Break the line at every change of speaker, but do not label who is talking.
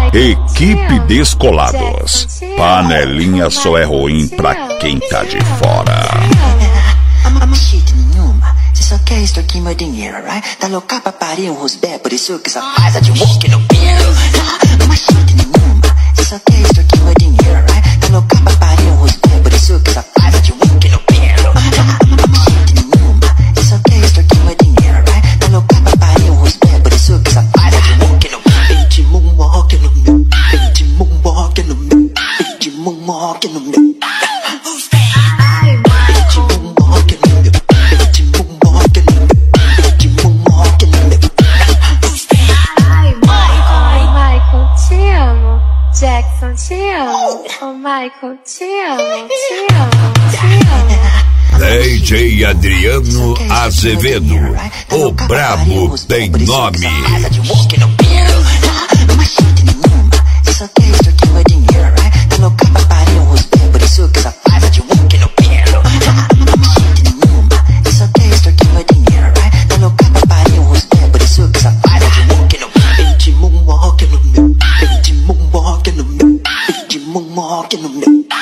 Equipe Descolados. Panelinha só é ruim pra quem tá de fora.
Uma shit nenhuma, você só quer extorquir meu dinheiro, right? Tá louca pra parir um rosbé, por isso que só faz a de walk no pelo. Uma shit nenhuma, você só quer extorquir meu dinheiro, right? Tá louca pra parir um rosbé, por isso que só faz a de walk no pelo. Uma shit nenhuma, você só quer extorquir meu dinheiro, right? Tá louca pra parir um rosbé, por isso que só faz a de walk no pelo. Beat moonwalk no meu, beat moonwalk no meu, beat moonwalk no meu.
Jackson, te amo. Oh, Michael, te amo, te amo, te amo.
DJ Adriano Azevedo, o brabo tem nome.
Uma shit nenhuma, você só quer extorquir meu dinheiro, right? Tá louca pra parir um rosbé, por isso que só faz a de walk no pelo. Uma shit nenhuma, você só quer extorquir meu dinheiro, right? Tá louca pra parir um rosbé, por isso que só faz a de walk no pelo. Beat moonwalk no meu, beat moonwalk no meu, beat moonwalk no meu.